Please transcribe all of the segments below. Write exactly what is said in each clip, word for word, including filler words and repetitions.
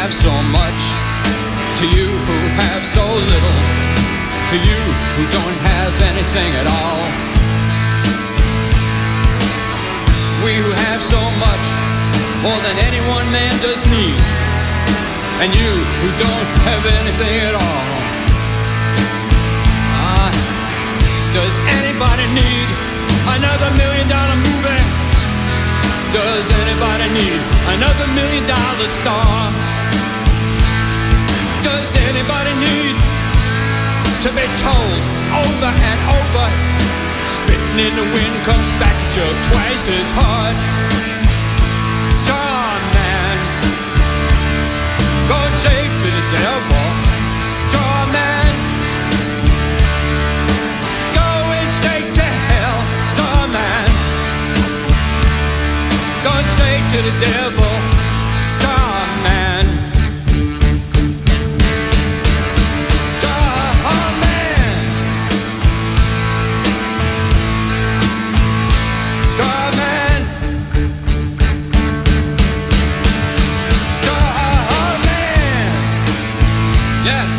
have so much, to you who have so little, to you who don't have anything at all. We who have so much, more than any one man does need, and you who don't have anything at all. Ah, does anybody need another million dollar movie? Does anybody need another million dollar star? Does anybody need to be told over and over, spitting in the wind comes back at you twice as hard? Starman, go say to the devil, Starman, going straight to hell. Starman, going straight to the devil. Starman, Starman, Starman, Starman. Yes.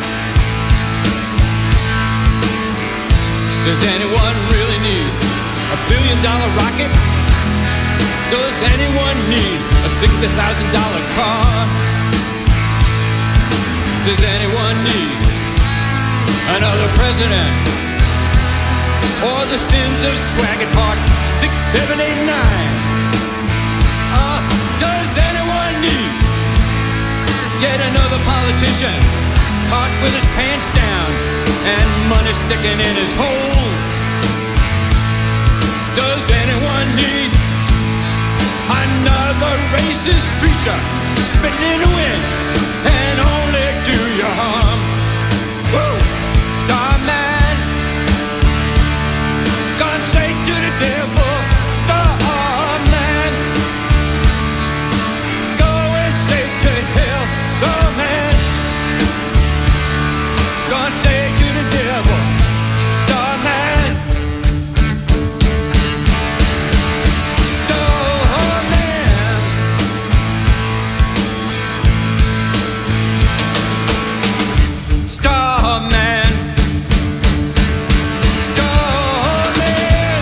Does anyone really need a billion dollar rocket? Does anyone need a sixty thousand dollar car? Does anyone need another president? Or the sins of swagger parts six, seven, eight, nine? Uh, does anyone need yet another politician caught with his pants down and money sticking in his hole? Does anyone need another racist preacher spitting in the wind and only do you harm? Woo! Starman, gone straight to the devil. Starman, going straight to hell. Starman, gone straight to the devil. Starman, Starman, Starman.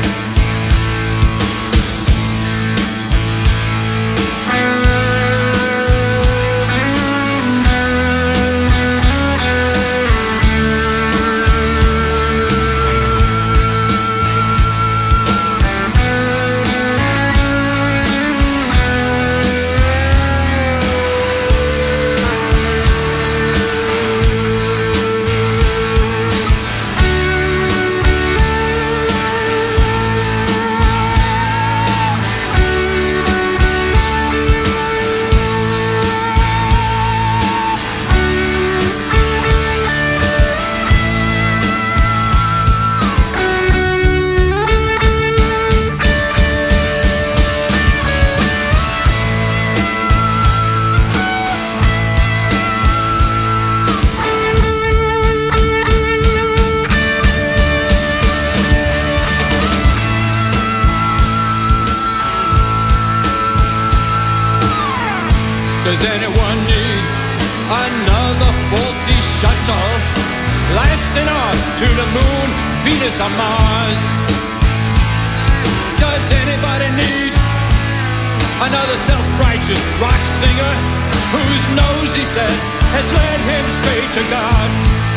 Does anyone need another faulty shuttle lasting up to the moon, Venus, or Mars? Does anybody need another self-righteous rock singer whose nose, he said, has led him straight to God?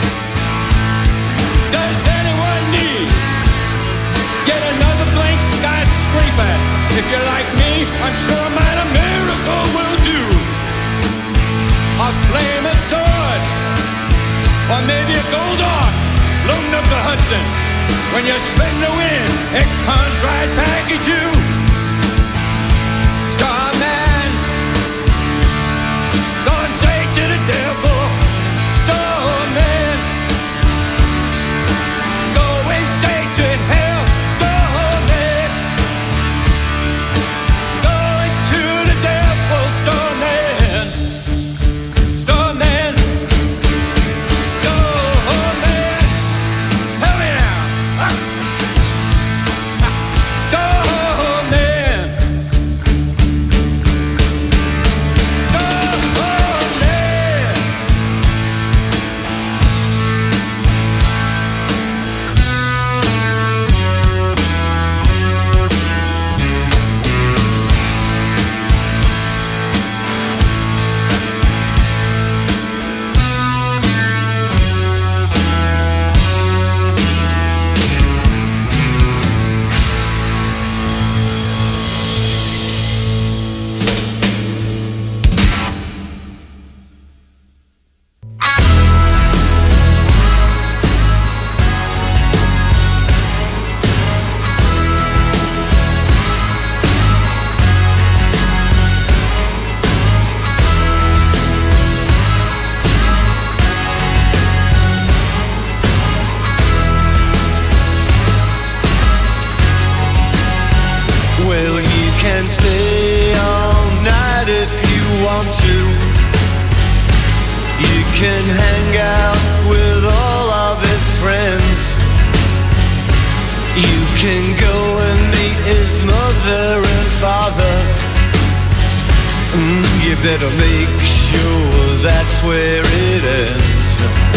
Does anyone need yet another blank skyscraper? If you're like me, I'm sure a minor miracle will do. A flaming sword, or maybe a gold ark floating up the Hudson. When you spin the wind, it comes right back at you. Starman, gone straight to the devil. Starman, going straight to hell. Starman, going to the devil. Starman, Starman, Starman, help me now. Ah. Starman. can hang out with all of his friends. You can go and meet his mother and father. Mm, you better make sure that's where it ends.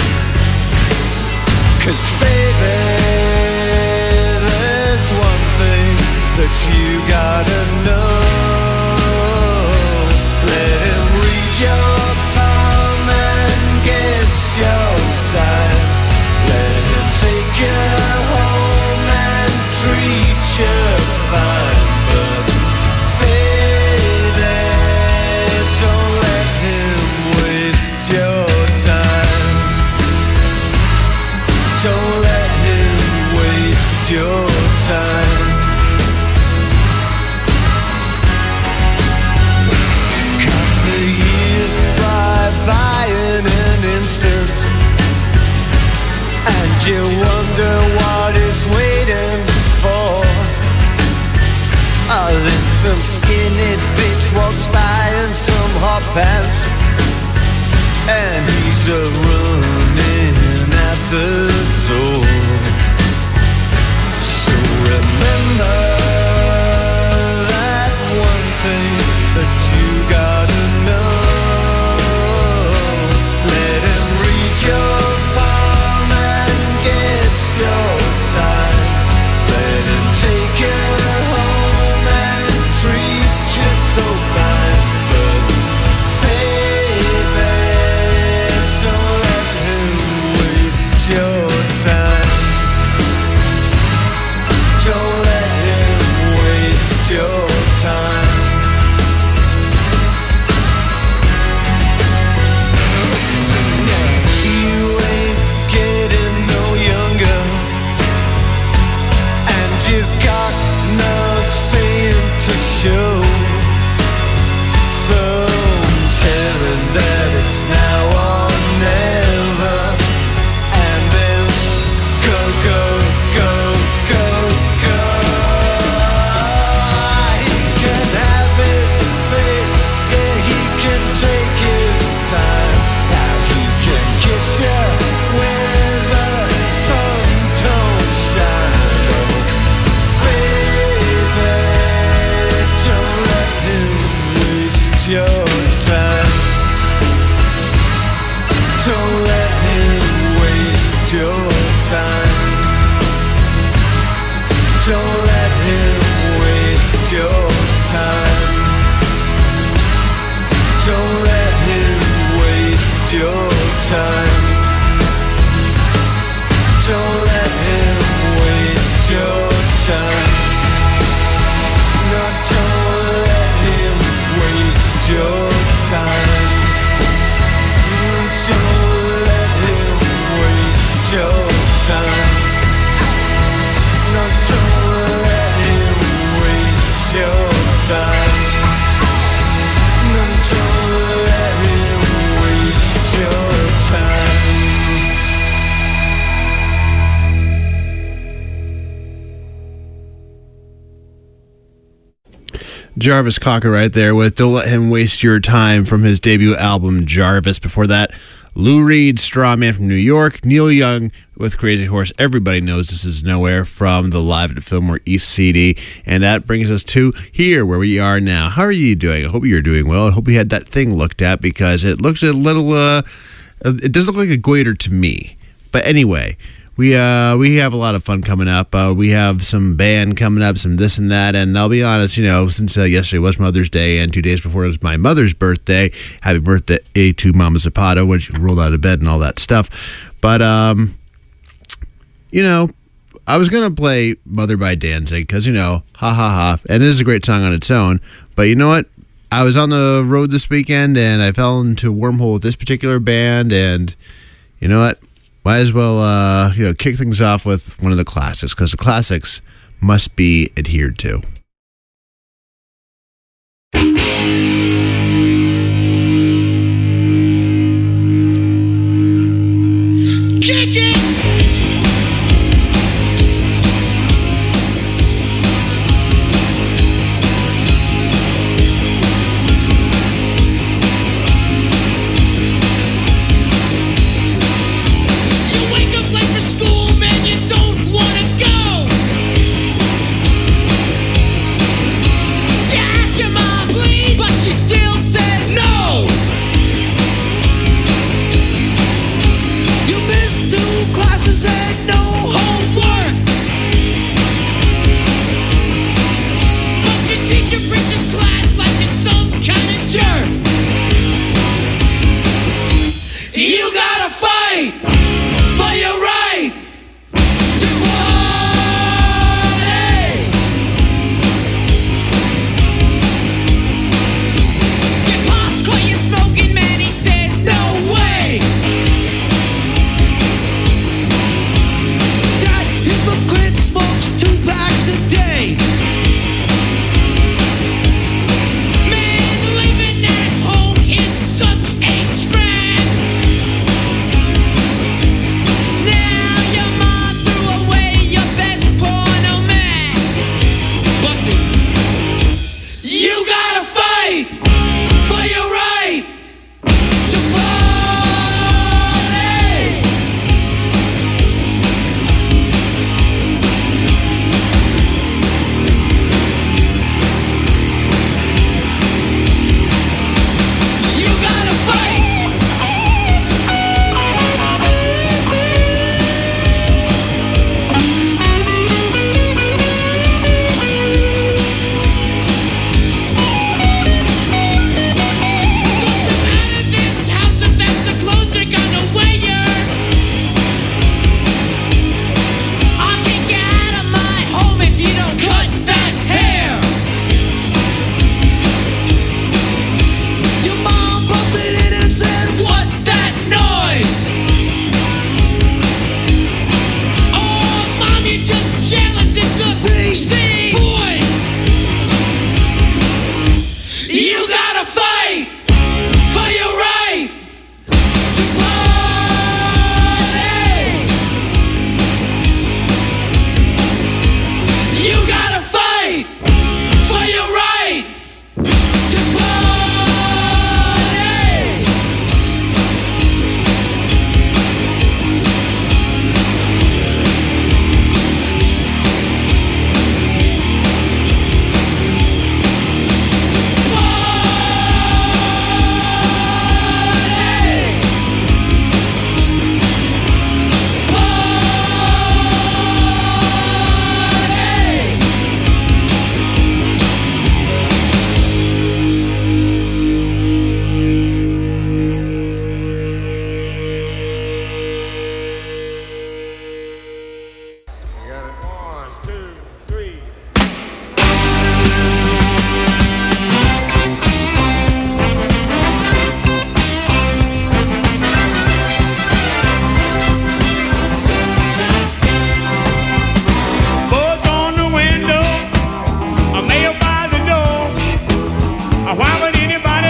'Cause baby, there's one thing that you gotta know. Let him read your palm and guess your sign. Let him take you home and treat you fine. But baby, don't let him waste your time. Don't let him waste your time. 'Cause the years fly by in an instant, and you wonder what it's waiting for. Oh, then some skinny bitch walks by in some hot pants, and he's a running at the door. So remember that one thing that you gotta know. Let him read your palm and guess your sign. Let him take you home and treat you so fine. But baby, don't let him waste your time. Don't let him waste your time. You ain't getting no younger, and you've got nothing to show. So tell him that it's now or never, and then go, go, go, go, go. He can have his space, yeah, he can take his time. Now he can kiss you where the sun don't shine. Oh, baby, don't let him waste your time. Don't let him waste your time. Don't let him waste your time. Don't let him waste your time. Don't let him waste your time. No, don't let him waste your time. Don't let him waste your time. No, don't let him waste your time. No, don't let him waste your time. Jarvis Cocker right there with Don't Let Him Waste Your Time from his debut album Jarvis. Before that, Lou Reed, Straw Man from New York, Neil Young with Crazy Horse. Everybody knows This Is Nowhere from the Live at Fillmore East C D. And that brings us to here where we are now. How are you doing? I hope you're doing well. I hope you had that thing looked at because it looks a little, uh, it does look like a goiter to me. But anyway, we uh we have a lot of fun coming up. Uh, we have some band coming up, some this and that. And I'll be honest, you know, since uh, yesterday was Mother's Day and two days before it was my mother's birthday, happy birthday to Mama Zapata when she rolled out of bed and all that stuff. But, um, you know, I was going to play Mother by Danzig because, you know, ha ha ha. And it is a great song on its own. But you know what? I was on the road this weekend and I fell into a wormhole with this particular band. And you know what? Might as well, uh, you know, kick things off with one of the classics because the classics must be adhered to. Kick it!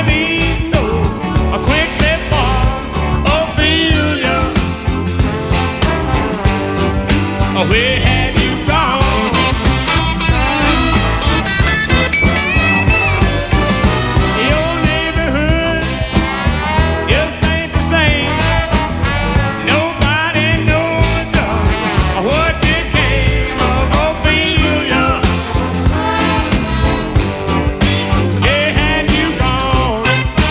leave so quickly for Ophelia? Where have you gone? Your neighborhood just ain't the same. Nobody knows just what became of Ophelia. Where have you gone?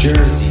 Jersey.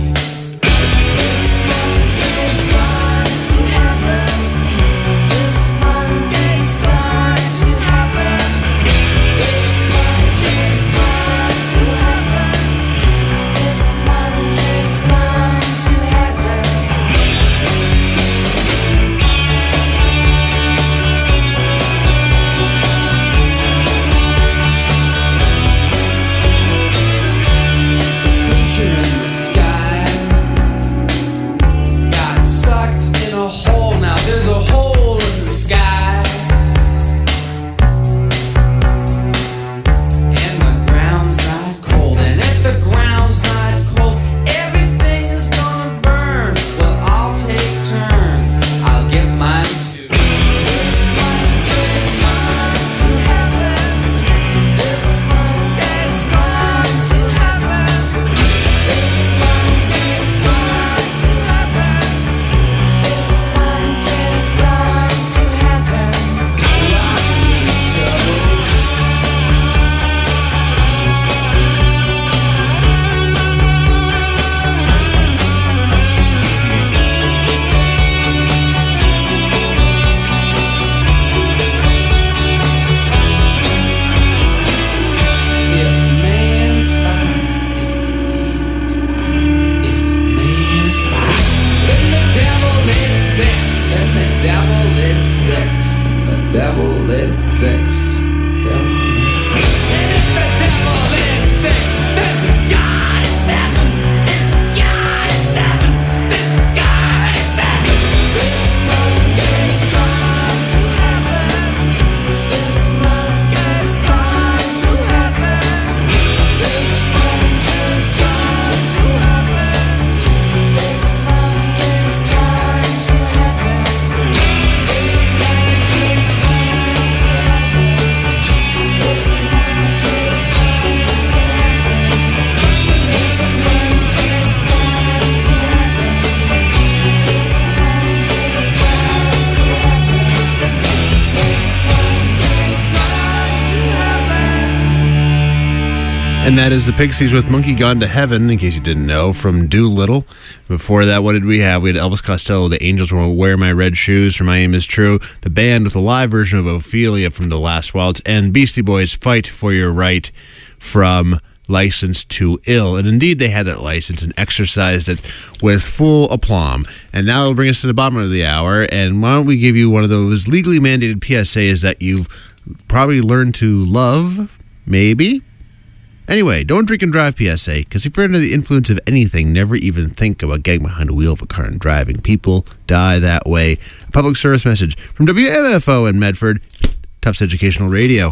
And that is the Pixies with Monkey Gone to Heaven, in case you didn't know, from Doolittle. Before that, what did we have? We had Elvis Costello, The Angels Will Wear My Red Shoes, from My Aim Is True, the band with a live version of Ophelia from The Last Waltz, and Beastie Boys' Fight for Your Right from License to Ill. And indeed, they had that license and exercised it with full aplomb. And now it'll bring us to the bottom of the hour, and why don't we give you one of those legally mandated P S As that you've probably learned to love, maybe? Anyway, don't drink and drive P S A, because if you're under the influence of anything, never even think about getting behind a wheel of a car and driving. People die that way. A public service message from W M F O in Medford, Tufts Educational Radio.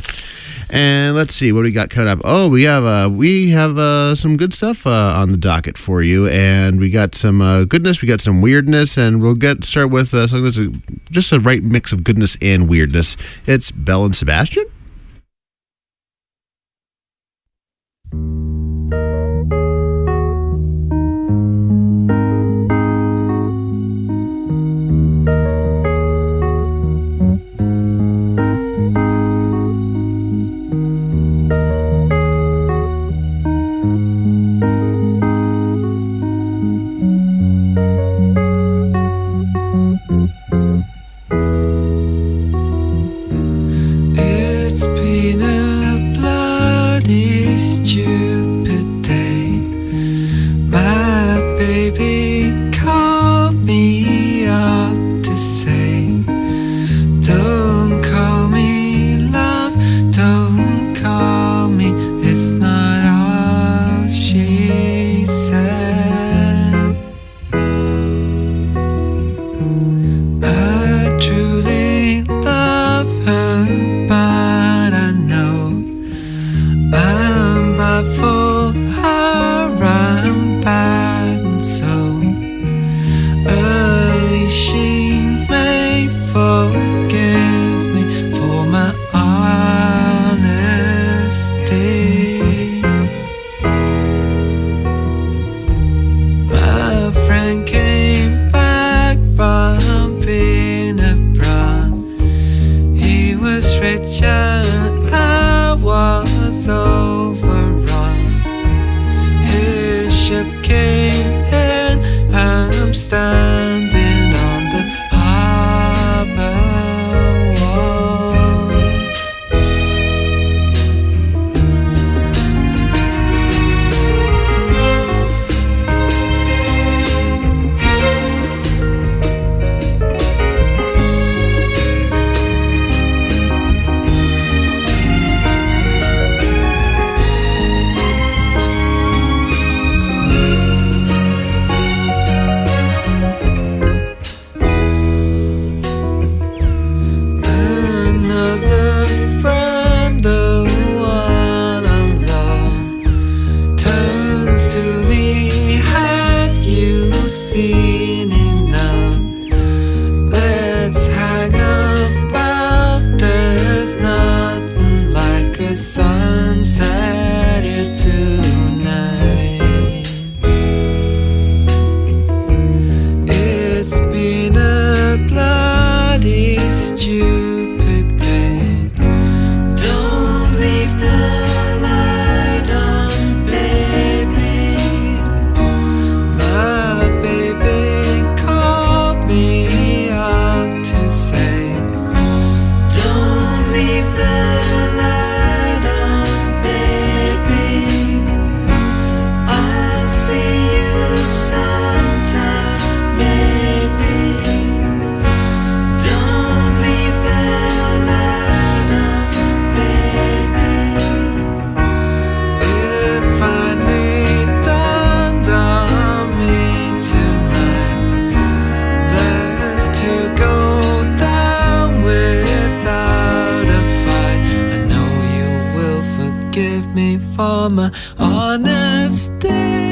And let's see, what do we got coming up? Oh, we have uh, we have uh, some good stuff uh, on the docket for you, and we got some uh, goodness, we got some weirdness, and we'll get start with uh, something that's a, just a right mix of goodness and weirdness. It's Belle and Sebastian. Came me for my honesty.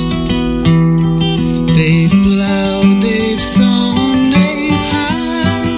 They've plowed, they've sown, they've had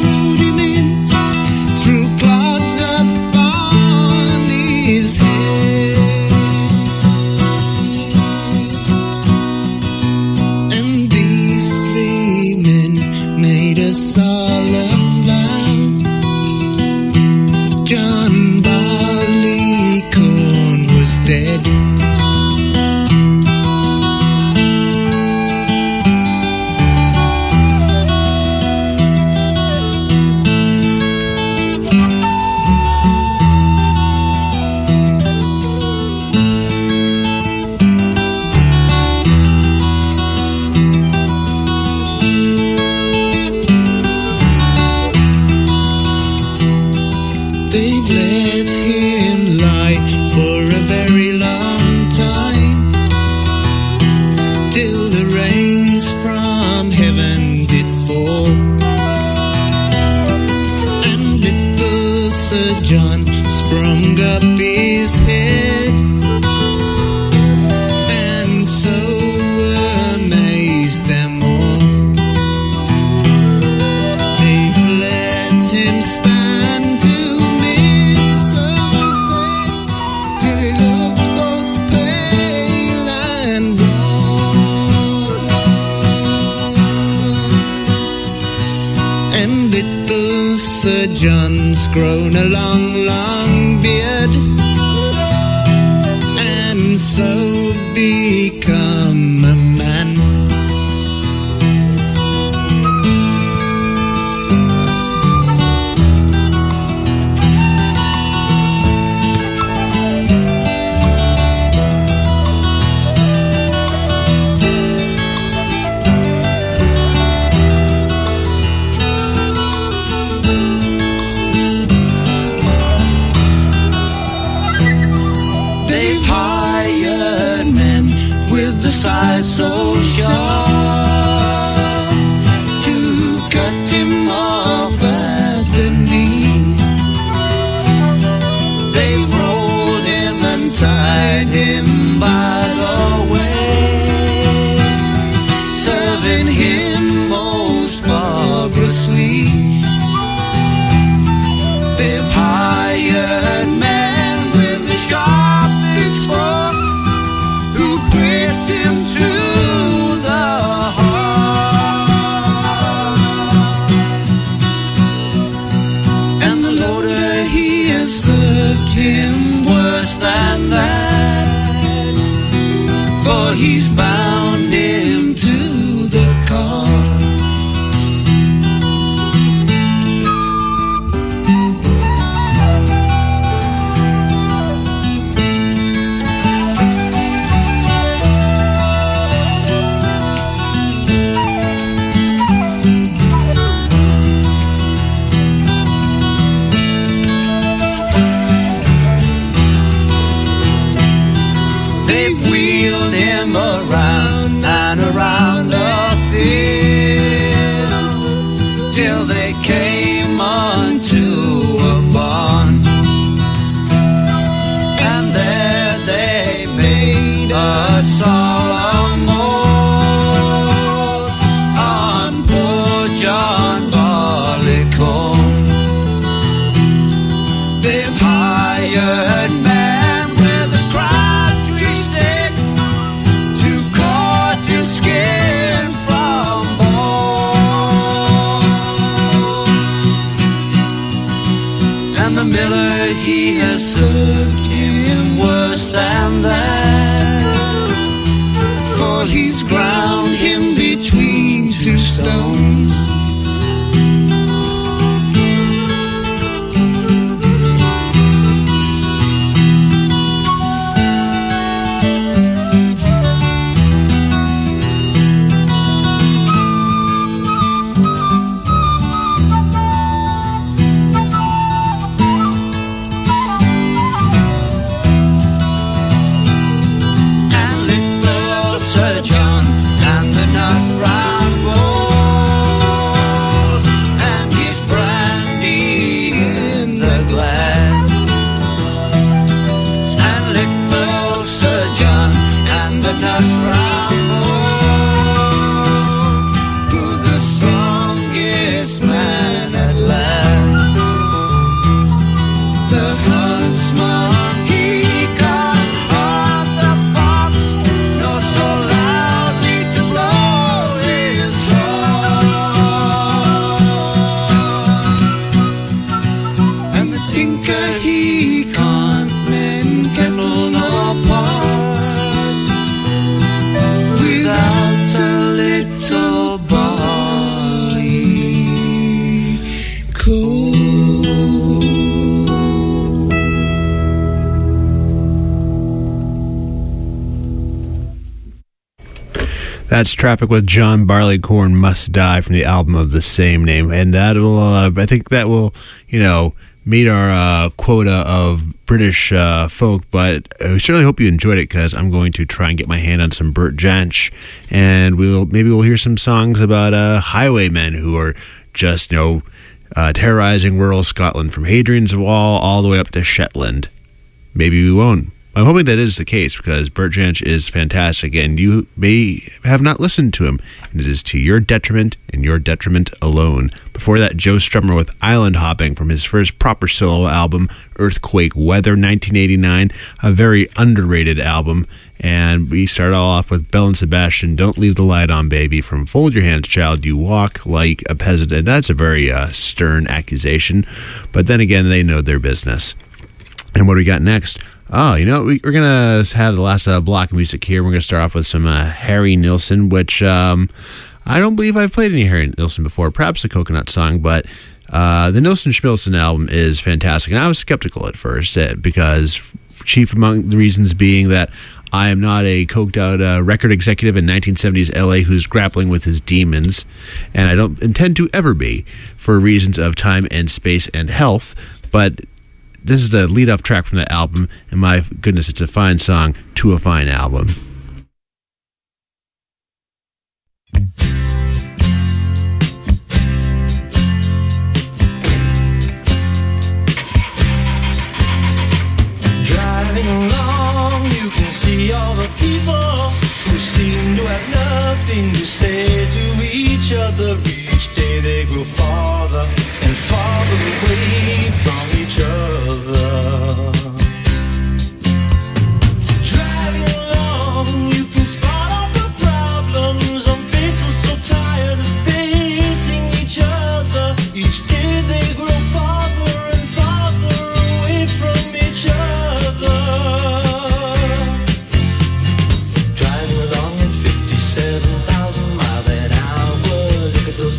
Sir John's grown a long, long beard, and so become a man. Side so sharp to cut him off at the knee. They rolled him and tied him by the way, serving him most barbarously. They've hired men with the sharp pitchforks who pricked him to the heart. And the loader, he has served him worse than that, for he's bound him to the car. Around and around the field till they came unto a barn, and there they made a solemn oath on poor John Barleycorn. They've hired men with a crabtree sticks, skin from bone. And the miller, he has served him worse than that, for he's ground him between two stones. That's Traffic with John Barleycorn, Must Die, from the album of the same name. And that will, uh, I think that will, you know, meet our uh, quota of British uh, folk, but I certainly hope you enjoyed it, because I'm going to try and get my hand on some Bert Jansch, and we'll maybe we'll hear some songs about uh, highwaymen who are just, you know, uh, terrorizing rural Scotland from Hadrian's Wall all the way up to Shetland. Maybe we won't. I'm hoping that is the case because Bert Jansch is fantastic, and you may have not listened to him, and it is to your detriment and your detriment alone. Before that, Joe Strummer with Island Hopping from his first proper solo album, Earthquake Weather, nineteen eighty-nine, a very underrated album. And we start all off with Belle and Sebastian, Don't Leave the Light On, Baby, from Fold Your Hands, Child, You Walk Like a Peasant. And that's a very uh, stern accusation, but then again, they know their business. And what do we got next? Oh, you know, we, we're going to have the last uh, block of music here. We're going to start off with some uh, Harry Nilsson, which um, I don't believe I've played any Harry Nilsson before, perhaps the Coconut Song, but uh, the Nilsson Schmilsson album is fantastic. And I was skeptical at first uh, because chief among the reasons being that I am not a coked out uh, record executive in nineteen seventies L A who's grappling with his demons, and I don't intend to ever be for reasons of time and space and health, but this is the lead-off track from the album, and my goodness, it's a fine song to a fine album. Driving along, you can see all the people who seem to have nothing to say to each other. Each day they grow farther and farther away from each other. Driving along, you can spot all the problems on faces so tired of facing each other. Each day they grow farther and farther away from each other. Driving along at fifty-seven thousand miles an hour. Look at those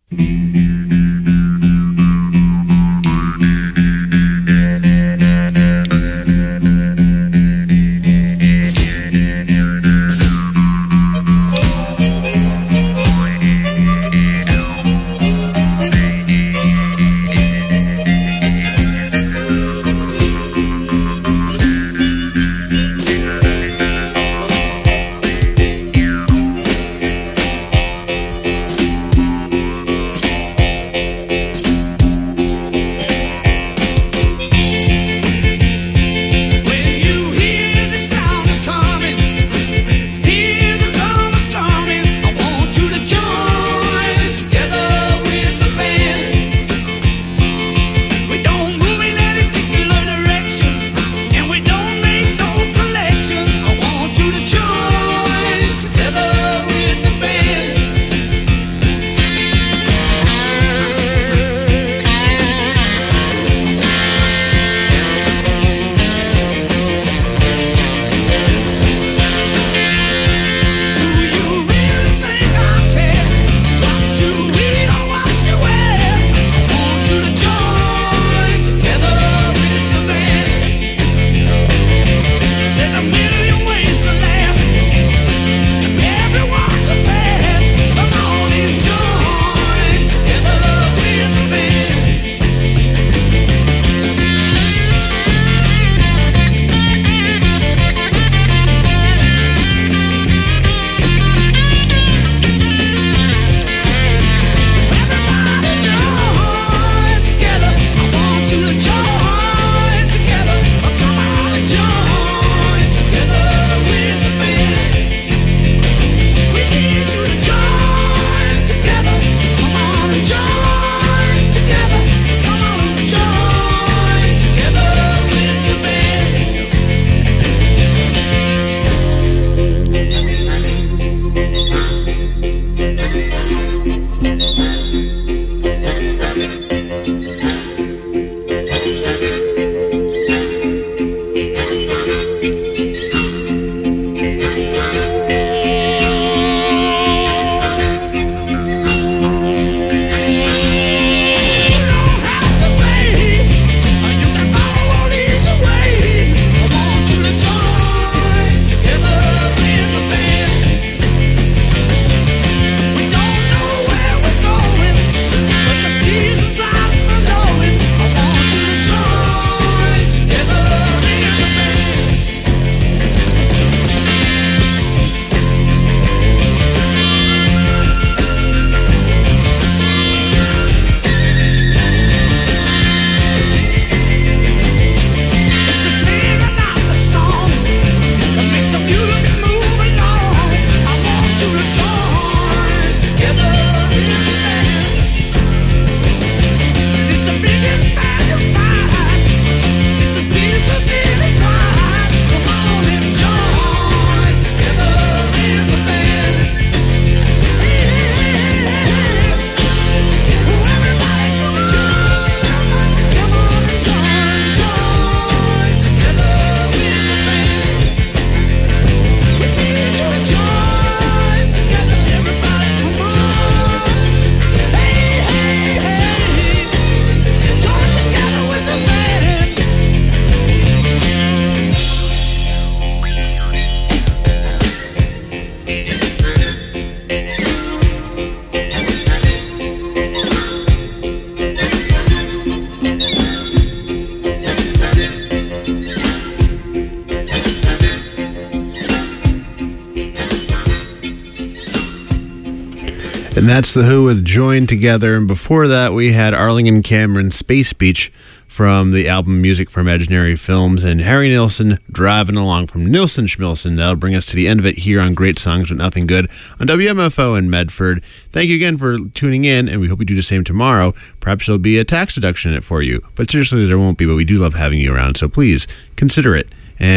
And that's The Who with Joined Together. And before that, we had Arling and Cameron Space Beach from the album Music for Imaginary Films, and Harry Nilsson Driving Along from Nilsson Schmilsson. That'll bring us to the end of it here on Great Songs But Nothing Good on W M F O in Medford. Thank you again for tuning in, and we hope you do the same tomorrow. Perhaps there'll be a tax deduction in it for you. But seriously, there won't be, but we do love having you around, so please consider it.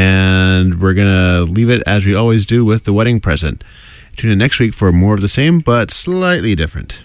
And we're going to leave it, as we always do, with the wedding present. Tune in next week for more of the same, but slightly different.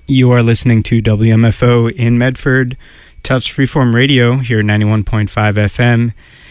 You are listening to W M F O in Medford, Tufts Freeform Radio here at ninety-one point five F M,